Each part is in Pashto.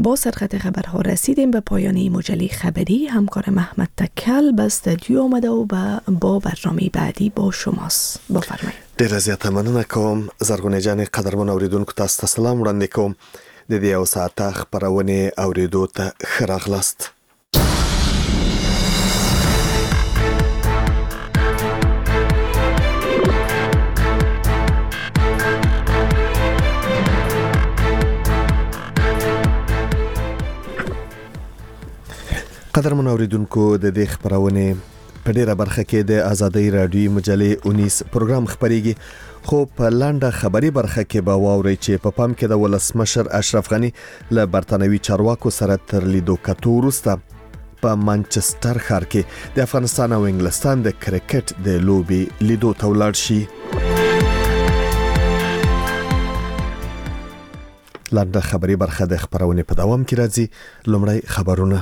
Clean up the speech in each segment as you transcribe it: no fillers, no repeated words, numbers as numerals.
با سرخط خبرها رسیدیم به پایان مجله خبری. همکار محمد تکل به استودیو آمده و با برنامه بعدی با شماست. بفرمایید. ډیر زیات مننه کوم. زرغونې جان قدرمن اوریدونکو تاسو ته سلام وړاندې کوم. د دې یو ساعته خبرونه اوریدو ته ښه راغلاست. قدرمن اوریدونکو د دې خبرونه په ډیره برخه کې د آزادۍ رادیو مجلې 19 پروګرام خبريږي، خو په لاندې خبري برخه کې به واوري چې په پام کې د ولسمشر اشرف غنی له برتانوي چارواکو سره تر لیدو کتو وروسته په مانچستر ښار کې د افغانستان او انګلستان د کرکټ د لوبي لیدو ته ولاړ شي. لاندې خبري برخه د خبرونه په دوام کې راځي. لومړی خبرونه.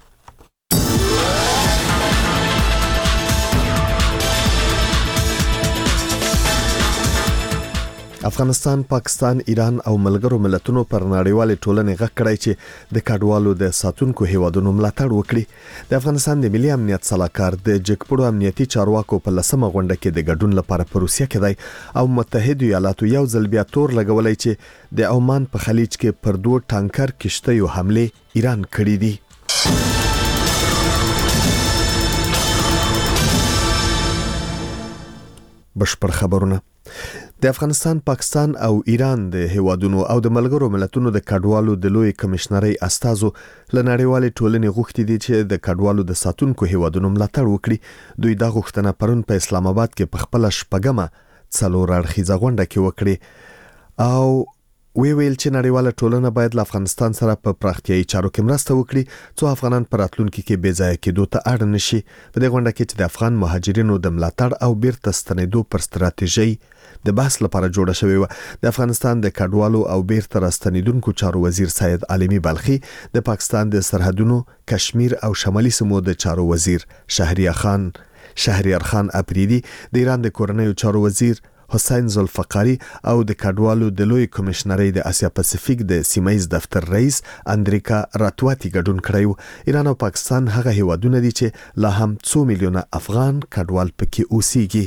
افغانستان، پاکستان، ایران او ملګرو ملتونو پر نړیوالې ټولنې غږ کړی چې د کډوالو د ساتونکو هیوادونو ملاتړ وکړي. د افغانستان د ملي امنیت صلاحکار د جګپړو امنیتي چارواکو په لسمه غونډه کې د ګډون لپاره په روسیه کې دی او متحده ایالاتو یو ځل بیا تور لګولای چې د عمان په خلیج کې پر 2 ټانکر کشتیو حمله ایران کړې دي. بشپړ خبرونه. د افغانستان، پاکستان او ایران د هیوادونو او د ملګرو ملتونو د کډوالو د لوی کمشنري استازو له نړیوالې ټولنې غوښتي دي چې د کډوالو د ساتونکو هیوادونو ملاتړ وکړي. دوی دا غوښتنه پرون په اسلام آباد کې په خپل شپږمه څلور اړخیزه غونډه کې وکړي او ویل چې نړیواله ټولنه باید له افغانستان سره په پراختیايي چارو کې مرسته وکړي څو افغانان پر راتلونکي کې بې ځایه کېدو ته اړ نشي. په دې غونډه کې چې د افغان مهاجرینو د ملاتړ او بیرته ستنېدو پر ستراتیژي د بحث لپاره جوړه شوې و. د افغانستان د کډوالو او بیرته راستنیدونکو چارو وزیر سید عالمی بلخی، د پاکستان د سرحدونو، کشمیر او شمالي سیمو د چارو وزیر شهریار خان اپریدي، د ایران د کورنیو چارو وزیر حسین ذوالفقاری او د کډوالو د لوی کمشنري د اسیا پاسفیک د سیمایي دفتر رئیس اندریکا راتواتی ګډون کړی. ایران او پاکستان هغه هیوادونه دي چې لا هم 2 میلیونه افغان کډوال پکې اوسېږي.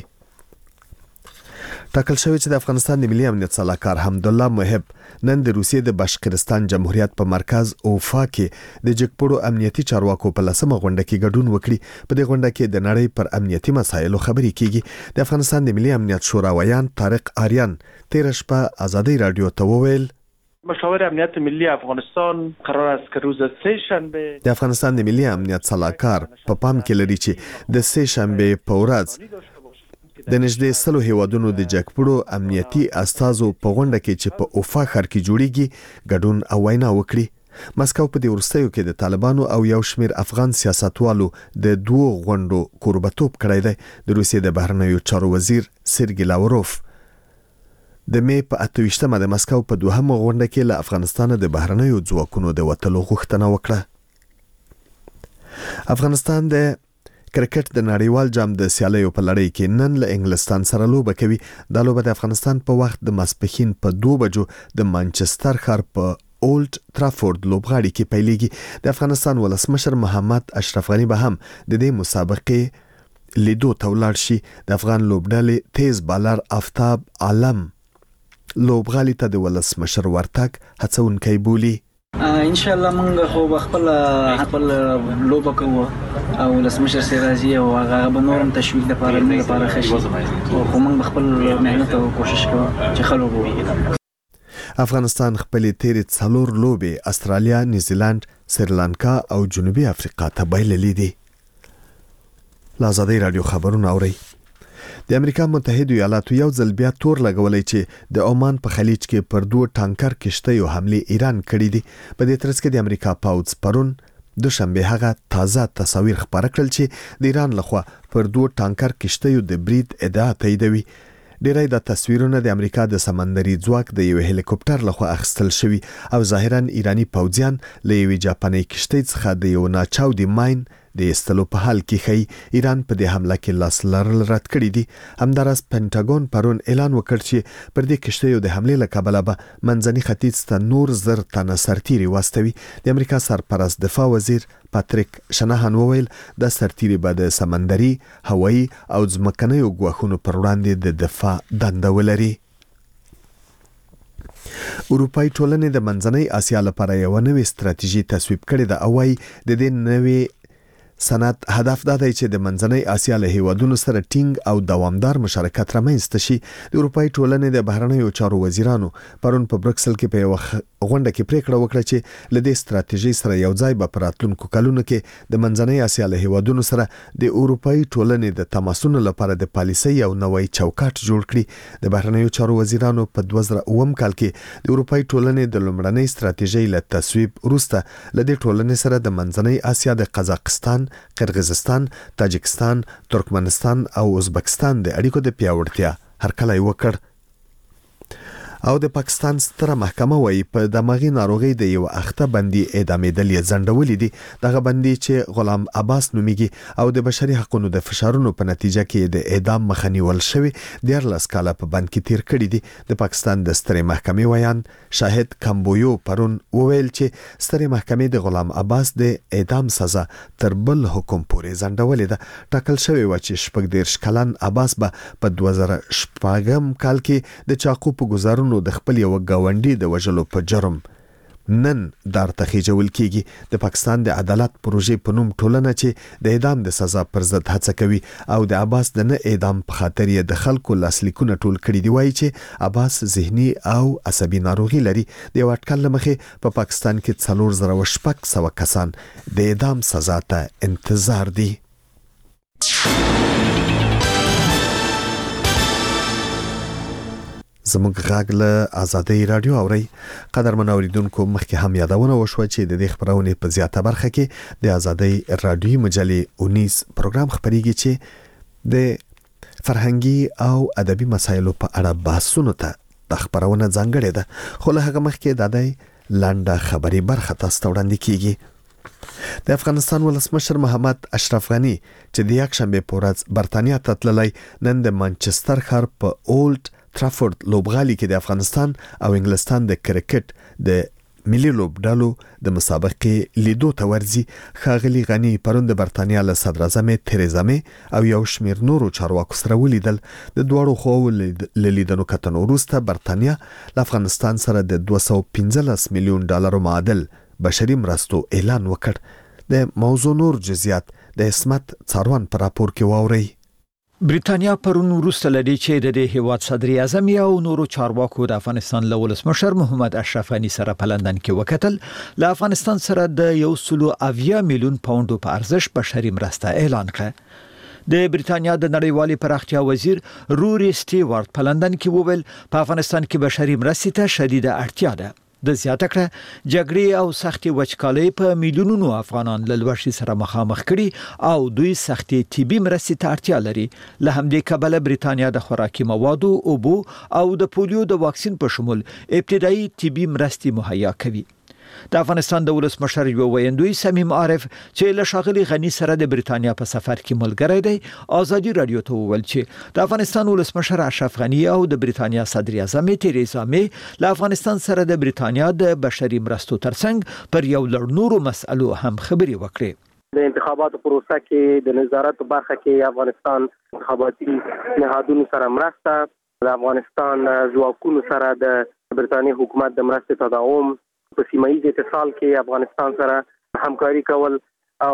ټاکل شوی چې د افغانستان د ملي امنیت صلاحکار حمدالله محب نن د روسیې د باشقرستان جمهوریت په مرکز اوفا کې د جګپړو امنیتي چارواکو په لسمه غونډه کې ګډون وکړي. په دې غونډه کې د نړۍ پر امنیتي مسایلو خبرې کیږي. د افغانستان د ملي امنیت شورا ویان طارق آریان تیر شپه آزادۍ رادیو ته وویل مشاور امنیت ملی افغانستان قرار است که روز سه‌شنبه د افغانستان د ملي امنیت صلاحکار په پام کې لري چې د سه‌شنبه په ورځ د نږدې 100 هیوادونو د جګپړو امنیتي استازو په غونډه کې چې په اوفا ښار کې جوړیږي ګډون او وینا وکړي. مسکو په دې وروستیو کې د طالبانو او یو شمېر افغان سیاستوالو د 2 غونډو کوربتوب کړی دی. د روسیې د بهرنیو چارو وزیر سرګی لاوروف د می په 28مه د مسکو په 2مه غونډه کې له افغانستان د بهرنیو ځواکونو د وټلو غوښتنه وکړه. افغانستان د کرکټ د نړیوال جام د سیالیو په لړۍ کې نن له انګلستان سره لوبه کوي. دا لوبه د افغانستان په وخت د ماسپښین په 2 بجو د مانچستر ښار په اولډ ترافورد لوبغاړي کې پیلېږي. د افغانستان ولسمشر محمد اشرف غنی به هم د دې مسابقې لیدو ته ولاړ شي. د افغان لوبډلې تیز بالر آفتاب عالم لوبغاړي ته د ولسمشر ورتګ هڅونکی بولي. ان شاء الله موږ خو خپل لوبه کوو او ولسمشر سي راځي او هغه به نورم تشویق لپاره خشي او موږ خپل مهنت او کوشش کوو چې خلک وګوري. افغانستان خپل تیرې 4 لوبې استرالیا، نیوزیلند، سریلانکا او جنوبي افریقا ته بایللې دي. آزادۍ رادیو خبرونه اوري. د امریکا متحده ایالاتو یو ځل بیا تور لګولای چې د عمان په خلیج کې پر 2 ټانکر کشتیو حمله ایران کړې دي. په دې ترڅ کې د امریکا پاوځ پرون دوشنبه هغه تازه تصاویر خبر کړل چې د ایران لخوا پر 2 ټانکر کشتیو د برید ادعا تاییدوي. ډیری د تصویرونه د امریکا د سمندري ځواک د یو هلیکوپټر لخوا اخیستل شوی او ظاهرا ایرانی پوځیان له یو جاپاني کشتۍ څخه د یو ناچاودي ماین د استلو په حال کې خي ایران په دې حمله کې لاس لرل رد کړی دي. همدارس پینټاګون پرون اعلان وکړ چې پر دې کشتیو د حمله لکبله به منځني ختیځ ته نور زر تنه سرتیري واستوي. د امریکا سرپرست دفاع وزیر پاتریک شناهان وویل د سرتیري به د سمندري، هوایي او ځمکنیو ګواښونو پر وړاندې د دفاع دنده ولري. اروپای ټولنې د منځنۍ اسیا لپاره یو نوې ستراتیژي تصویب کړې ده او وايي د دې نوې سند هدف دا دی چې د منځنۍ اسیا له هیوادونو سره ټینګ او دوامدار مشارکت رامنځته شي. د اروپای ټولنې د بهرنیو چارو وزیرانو پرون په برکسل کې په یو غونډه کې پریکړه وکړه چې له دې ستراتیژي سره یو ځای به په راتلونکو کلونو کې د منځنۍ اسیا له هیوادونو سره د اروپای ټولنې د تماسونو لپاره د پالیسۍ یو نوې چوکاټ جوړ کړي. د بهرنیو چارو وزیرانو په 2009 کال کې د اروپای ټولنې د لومړنۍ ستراتیژي له تصویب وروسته له دې ټولنې سره د منځنۍ اسیا د قزاقستان، قرغیزستان، تاجکستان، ترکمنستان او ازبکستان د اړیکو د پیاوړتیا هرکلی وکړ. او د پاکستان ستره محکمه وايي په دماغي ناروغي د یو اخته بندي اعدامېدل یې ځنډولې دي. دغه بندي چې غلام عباس نومیږي او د بشري حقوقو د فشارونو په نتیجه کې د اعدام مخه نیول شوی 14 کاله په بند کې تیر کړی دي. د پاکستان د سترې محکمې ویان شاهد کمبویو پرون وویل چې سترې محکمې د غلام عباس د اعدام سزا تر بل حکم پورې ځنډولې ده. ټاکل شوی و چې 14 کلن عباس به په 2014 کال کې د چاقو په گزارونو د خپل یو گاونډي د وژلو په جرم نن دار تخیجول کیږي. د پاکستان د عدالت پروژې په نوم ټولنه چې د اعدام د سزا پر ضد هڅه کوي او د عباس د نه اعدام په خاطر یې د خلکو لاسلیکونه ټول کړي دی. وایي چې عباس ذهني او عصبي ناروغي لري. د یو اټکل لمخې په پاکستان کې 4600 کسان د اعدام سزا ته انتظار دي. زموږ غږ له آزادۍ رادیو اوري. قدرمن اوریدونکو مخکې هم یادونه وشوه چې د دې خبرونې په زیاته برخه کې د آزادۍ رادیو مجلې 19 پروګرام خبريږي چې د فرهنګي او ادبي مسایلو په اړه بحثونه ته د خبرونه ځانګړې ده. خو له هغه مخکې د دې لنډه خبري برخه تاسو ته وړاندې کیږي. د افغانستان ولسمشر محمد اشرف غنی چې د یک شنبه په ورځ برتانیا ته تللی، نن د مانچستر ښار په اولډ ترافورد لوبغالي کې د افغانستان او انګلستان د کرکټ د ملي لوبډالو د مسابقې لیدو ته ورځي. ښاغلي غنی پرون د برتانیا له صدر اعظم تریزا می او یو شمیر نورو چارواکو سره ولیدل. د دوړو خو لیدنو کتنو وروسته برتانیا له افغانستان سره د 215 میلیون ډالرو معادل بشري مرستو اعلان وکړ. د موضوع نور جزئیات د اسمت څاروان پر راپور کې واوري. بریتانیا پرون وروسته لدی چې د دې هیواد صدر اعظم او نورو چارواکو د افغانستان له ولسمشر محمد اشرف غنی سره په لندن کې وکتل. له افغانستان سره د 1.7 میلیون پاونډو په ارزښت بشري مرسته اعلان کړه. د بریتانیا د نړیوالې پراختیا وزیر روري سټیوارت په لندن کې وویل په افغانستان کې بشري مرستې ته شدیده اړتیا ده. د زیاته کړه جګړې او سختي وچکالۍ په میلیونونو افغانان له لوږې سره مخامخ کړي او دوی سختي طبي مرستې ته اړتیا لري. له همدې کبله بریتانیا د خوراکي موادو، اوبو او د پولیو د واکسین په شمول ابتدایي طبي مرستې مهیا کوي. د افغانستان د ولسمشر یو ویندوی صمیم عارف چې له ښاغلي غنی سره د بریتانیا په سفر کې ملګری دی، آزادي رادیو ته وویل چې د افغانستان ولسمشر اشرف غنی او د بریتانیا صدر اعظم تریزا می له افغانستان سره د بریتانیا د بشري مرستو ترڅنګ پر یو لړ نورو مسألو هم خبرې وکړې. د انتخاباتو پروسه کې د نظارت برخه کې افغانستان انتخاباتي نهادونو سره مرسته، د افغانستان ځواکونو سره د بریتانیا حکومت د مرستې تداوم، په سیمایي اتصال کې افغانستان سره همکاري کول او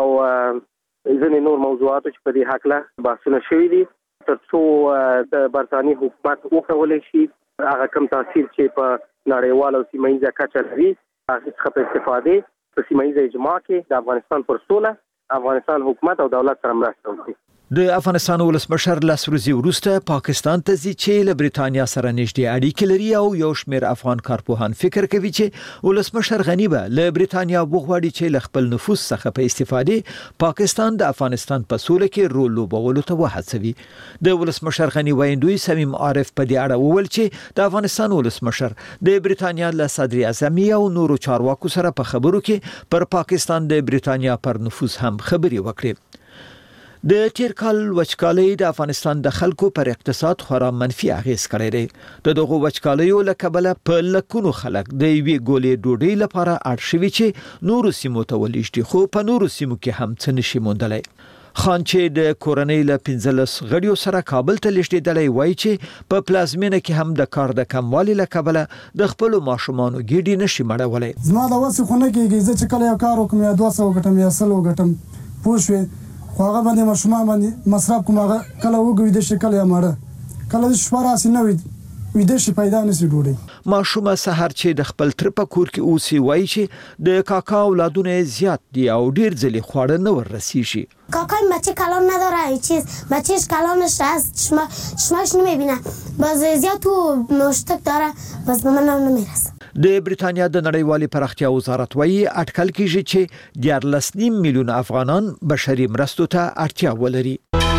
ځینې نور موضوعاتو چې په دې حق له بحثونه شوي دي ترڅو د برتانیې حکومت وکولی شي هغه کم تاثیر چې په نړیوال او سیمایي کچه لري هغه څخه په استفادې په سیمایي اجماع کې د افغانستان پر سوله افغانستان حکومت او دولت سره مرسته وکړي. د افغانستان ولسمشر لسروزي وروسته پاکستان ته ځي چې له برېټانیا سره نږدې اړیکې لري او یو شمېر افغان کارپوهان فکر کوي چې ولسمشر غنی به له برېټانیا وغواړي چې له خپل نفوذ څخه په استفادې پاکستان د افغانستان په سوله کې رول لوبولو ته وهڅوي. د ولسمشر غنی ویندوی سمیم عارف په دې اړه وویل چې د افغانستان ولسمشر د برېټانیا له صدر اعظم او نورو چارواکو سره په خبرو کې پر پاکستان د برېټانیا پر نفوذ هم خبرې وکړي. د تیر کال وچکالۍ د افغانستان د خلکو پر اقتصاد خورا منفي اغیز کړی دی. د دغه وچکالیو له کبله په لکونو خلک د یوې ګولې ډوډۍ لپاره اړ شوي چې نورو سیمو ته ولېږدي، خو په نورو سیمو کې هم څه نشي موندلی. خان چې د کورنۍ له 15 غړیو سره کابل ته لېږدېدلی وایي چې په پلازمینه کې هم د کار د کموالي له کبله د خپلو ماشومانو ګېډې نشي مړولی. زما د وسې خو نه کېږي، زه چې کله یو کار وکړم یا 200 وګټم یا 100 وګټم، پوه شوې، خو هغه باندې ماشومان باندې مصرف کوم، هغه کله وګوي د شکل یا مړه، کله د شپه راسي نه ویده شي پیدا نشي ډوډۍ. ماشومه سحر چې د خپل تر په کور کې اوسي وایي چې د کاکا اولادونه زیات دي او ډیر ځلې خواړه نه وررسیږي. کاکای بچه کلان نداره، هیچ چیز بچهش کلانش هست، شماش نمیبینه، باز زیاد تو مشتک داره، باز به من نمیرسه. د برېټانیا د نړیوالې پراختیا وزارت وایي اټکل کیږي چې 14.5 میلیون افغانان بشري مرستو ته اړتیا ولري.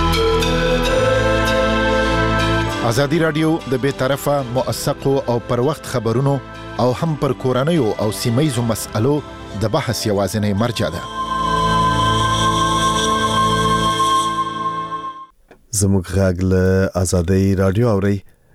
ازادي رادیو د بې طرفه موثقو او پر وخت خبرونو او هم پر کورنیو او سیمایي مسألو د بحث یوازینی مرجع ده. زموږ غږ له ازادي رادیو اوري.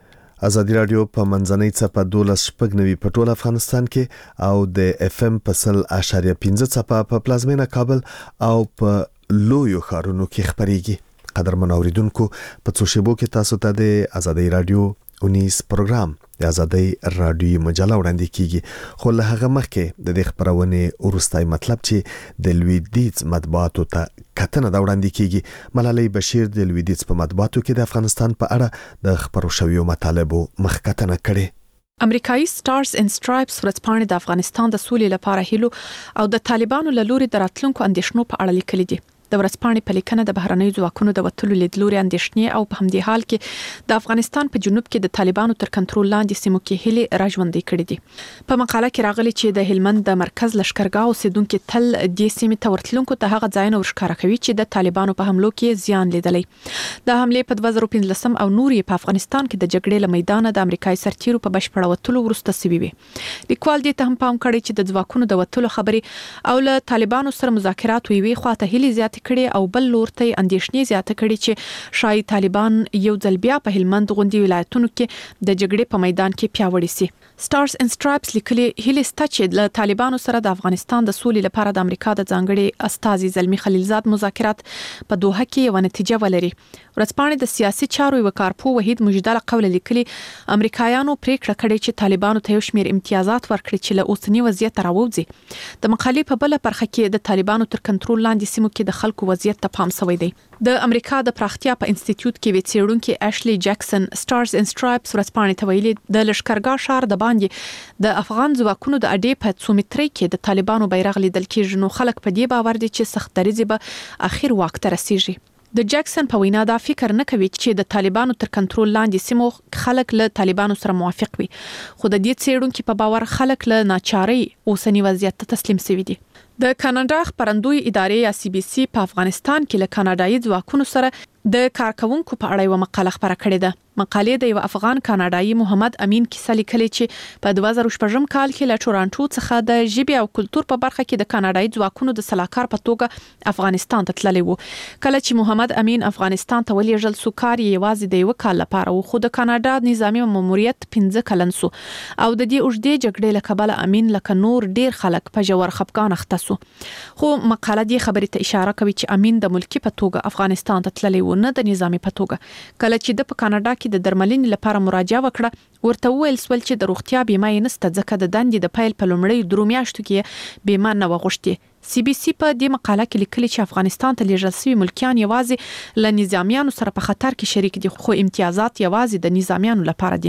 ازادي رادیو په منځنۍ څپه 12.9 په ټول افغانستان کې او د اف ام په 100.5 څپه په پلازمینه کابل او په لویو ښارونو کې خبريږي. قدرمن اوریدونکو، په څو شیبو کې تاسو ته د ازادي رادیو 19 پروګرام د ازادي رادیو مجله وړاندې کیږي، خو له هغه مخکې د دې خبرونې ورستای مطلب چې د لویدیځ مطبوعاتو ته کتنه دا وړاندې کیږي. ملالۍ بشیر د لویدیځ په مطبوعاتو کې د افغانستان په اړه د خبرو شویو مطالبو مخکتنه کړې. امریکایي سټارز ان سټرایپس ورځپاڼې د افغانستان د سولې لپاره هیلو او د طالبانو له لوري د راتلونکو اندېښنو په اړه لیکلي دي. د ورځپاڼې په لیکنه د بهرنیو ځواکونو د وټلو لیدلوري اندېښنې او په همدې حال کې د افغانستان په جنوب کې د طالبانو تر کنټرول لاندې سیمو کې هلي راژوندې کړې دي. په مقاله کې راغلي چې د هلمند د مرکز لشکرګاه اوسیدونکو تل د سیمې ته ورتلونکو ته هغه ځایونه ورښکاره کوي چې د طالبانو په حملو کې زیان لیدلی. د حمله په 2015 او نور په افغانستان کې د جګړې له میدانه د امریکایي سرتیرو په بشپړ وټلو ورسته سوي وي. لیکوال دې ته هم پام کړی چې د ځواکونو د وټلو خبري او له طالبانو سره مذاکرات وی خواته هلي زیات کړي او بل لورته اندېښنې زیاته کړي چې شاید طالبان یو ځل بیا په هلمند غوندي ولایتونو کې د جګړې په میدان کې پیاوړي سي. سټارز ان سټرایپس لیکلي هلي چې د طالبانو سره د افغانستان د سولې لپاره د امریکا د ځانګړي استازي زلمی خلیلزاد مذاکرات په دوحه کې یو نتیجه ولري. ورځپاڼې د سیاسي چارو یو کارپو وحید مجدل قول لیکلي امریکایانو پریکړه کړې چې طالبانو ته یو شمېر امتیازات ورکړي چې له اوسنی وضعیت راوځي. د مقالې په بل برخه کې د طالبانو تر کنټرول لاندې سیمو کې د خلکو وضعیت ته پام شوی دی. د امریکا د پراختیا په انسټیټیوټ کې وڅېړونکو اشلی جکسن سټارز ان سټرایپس ورځپاڼې ته ویلي د لشکرګاه شهر د باندې د افغان ځواکونو د اډې په 2 مترۍ کې د طالبانو بیرغ لیدل کېږي، نو خلک په دې باور دي چې سخت دریځ به اخر واک ته رسیږي. د جکسن په وینا دا فکر نه کوي چې د طالبانو تر کنټرول لاندې سیمو خلک له طالبانو سره موافق وي، خو د دې څېړونکو په باور خلک له ناچارۍ اوسنی وضعیت ته تسلیم شوي دي. د کاناډا خبرندوی ادارې یا سی بي سي په افغانستان کې له کاناډایي ځواکونو سره د کارکونکو په اړه یو مقاله خبره کړې ده. مقالې د یو افغان کاناډایي محمد امین کیسه لیکلې چې په 2014 کال کې له ټورانټو څخه د ژبې او کلتور په برخه کې د کاناډایي ځواکونو د سلاکار په توګه افغانستان ته تللی وو. کله چې محمد امین افغانستان ته ولېږل سو، کار یې یوازې د یو کال لپاره وو، خو د کاناډا نظامی ماموریت 15 کلن سو او د دې اوږدې جګړې له کبله امین لکه نور ډیر خلک په جوړ خپګان اخته سو. خو مقاله دې خبرې ته اشاره کوي چې امین د ملکی په توګه افغانستان ته تللی و، نه د نظامی په توګه. کله چې د په کاناډا کې د درملنې لپاره مراجعه وکړه، ورته ویل سول چې د روغتیا بیمه یې نشته، ځکه د دندې د پیل په لومړی 3 میاشتو کې بیمه نه وغوښتي. سی بي سي په دې مقاله کې لیکلي چې افغانستان ته لېږل شوي ملکیان یوازې له نظامیانو سره په خطر کې شریک دي، خو امتیازات یوازې د نظامیانو لپاره دي.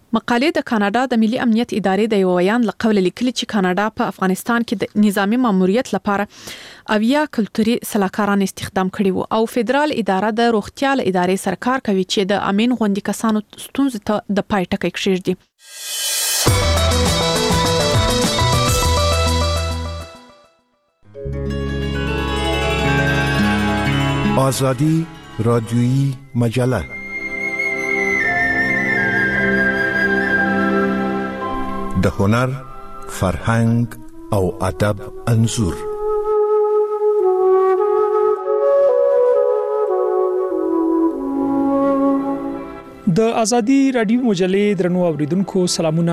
مقالې د کاناډا د ملي امنیت ادارې د یو ویان لقول لیکلي چې کاناډا په افغانستان کې د نظامی ماموریت لپاره اویا کلتوري سلاکاران استخدام کړي وو او فدرال اداره د روغتیا ادارې سره کار کوي چې د امین غونډې کسانو ستونزې ته د پای ټکی کېږدي. آزادی رادیویی مجله د هنر، فرهنګ او ادب انځور. د ازادي رادیو مجلې درنو اوریدونکو سلامونه.